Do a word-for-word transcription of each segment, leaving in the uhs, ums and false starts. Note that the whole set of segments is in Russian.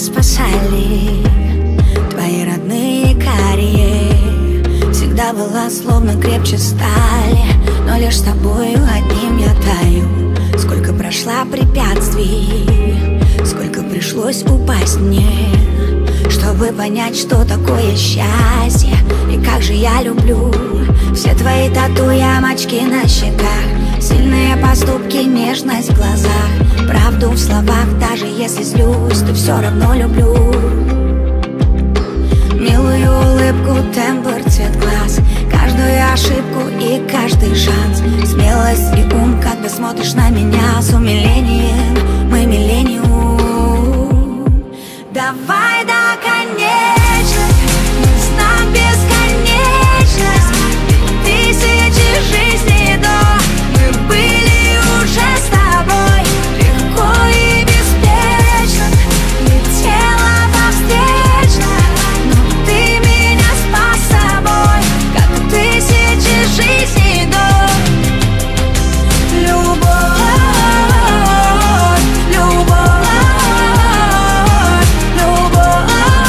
спасали твои родные карие. Всегда была словно крепче стали, но лишь с тобою одним я таю. Сколько прошла препятствий, сколько пришлось упасть мне, чтобы понять, что такое счастье. И как же я люблю все твои тату, ямочки на щеках, сильные поступки, нежность в глазах, правду в словах. Даже если злюсь, то все равно люблю. Милую улыбку, тембр, цвет глаз, каждую ошибку и каждый шанс, смелость и ум, когда смотришь на меня с умилением. Мы миллениум. Давай до конечных, знак бесконечность, тысячи жизней до. Мы были уже с тобой легко и беспечно, летела по встречной, но ты меня спас собой, как тысячи жизней до. Любовь, любовь, любовь.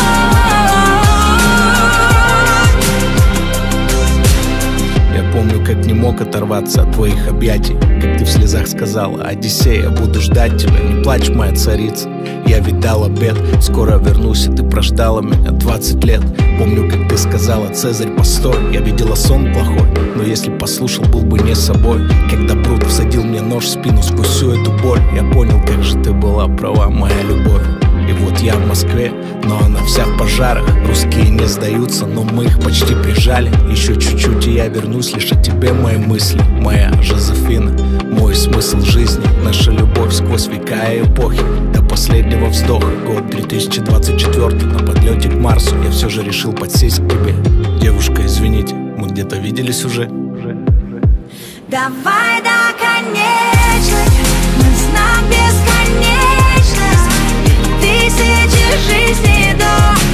Я помню, как не мог оторваться от твоих объятий, как ты в слезах сказала: Одиссея, буду ждать тебя, не плачь, моя царица. Я ведь дал обет, скоро вернусь, и ты прождала меня двадцать лет. Помню, как ты сказала: Цезарь, постой, я видела сон плохой, но если послушал, был бы не собой. Когда пруд всадил мне нож в спину сквозь всю эту боль, я понял, как же ты была права, моя любовь. И вот я в Москве, но она вся в пожарах. Русские не сдаются, но мы их почти прижали. Еще чуть-чуть, и я вернусь, лишь о тебе мои мысли. Моя Жозефина, мой смысл жизни, наша любовь сквозь века и эпохи, до последнего вздоха. Год две тысячи двадцать четвёртый, на подлете к Марсу я все же решил подсесть к тебе. Девушка, извините, мы где-то виделись уже. Давай до конечных, мы знак бесконечность, тысячи жизней до.